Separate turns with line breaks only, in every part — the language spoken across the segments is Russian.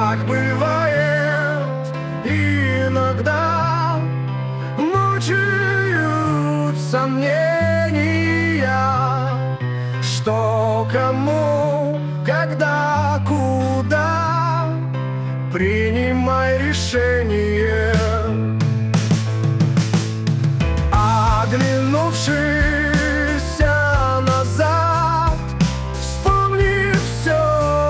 Так бывает иногда, мучают сомнения, что кому, когда, куда, принимай решение. Оглянувшись назад, вспомни все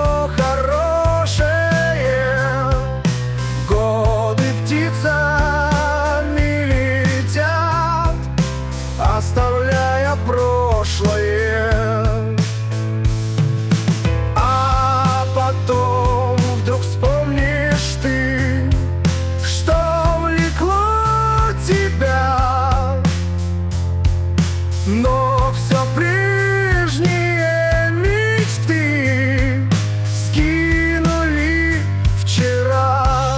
хорошее. Годы птицами летят, оставляя прошлое. А потом вдруг вспомнишь ты, что влекло тебя, но все прежние мечты скинули вчера.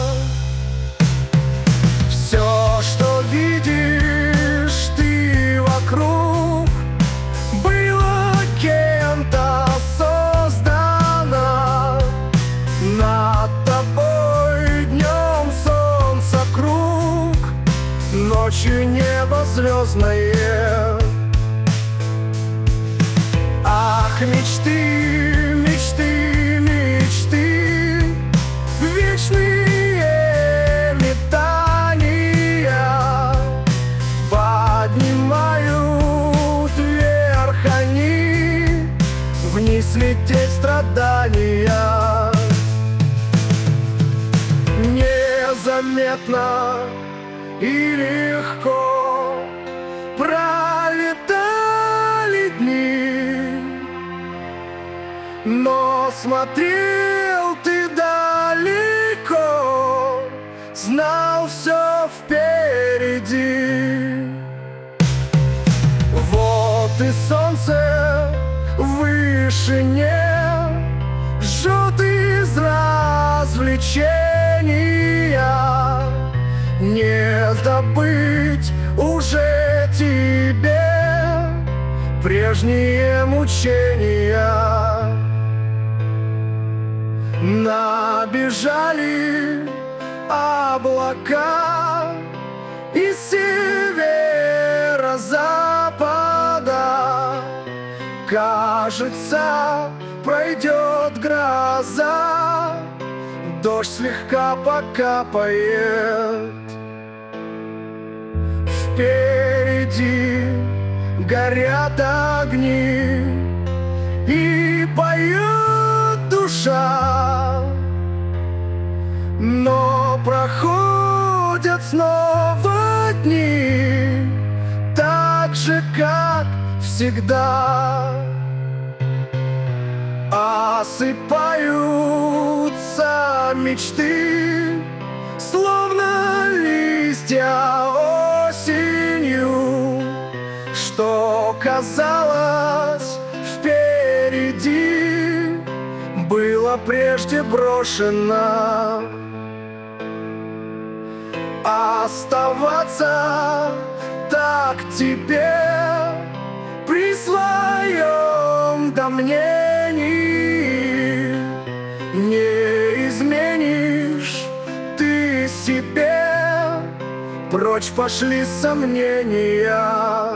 Все, что видишь ты вокруг, было кем-то создано. Над тобой днем солнце круг, ночью небо звездное. Ах, мечты, мечты, мечты, вечные метания поднимают вверх они, вниз лететь страдания. Незаметно и легко пролетали дни, но смотрел ты далеко, знал все впереди. Вот и солнце в вышине жжет из развлечения. Не забыть уже тебе прежние мучения. Набежали облака из северо-запада. Кажется, пройдет гроза, дождь слегка покапает. Впереди горят огни и поет душа, но проходят снова дни, так же, как всегда. Осыпаются мечты, словно листья осенью, что казалось впереди, было прежде брошено. Оставаться так тебе при своем мнении, не изменишь ты себе, прочь пошли сомнения.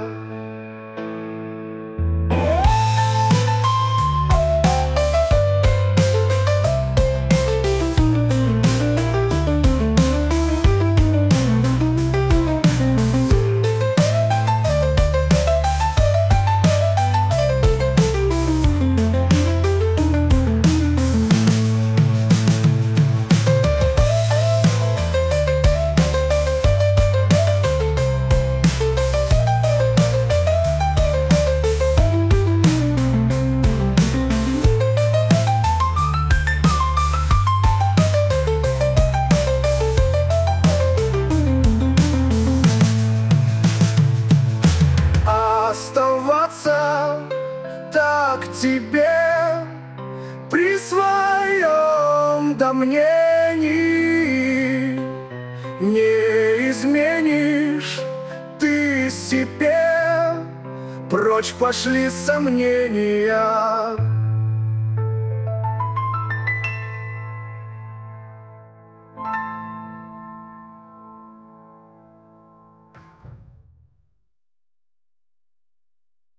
Оставаться так тебе при своем мнении, не изменишь ты себе, прочь пошли сомнения.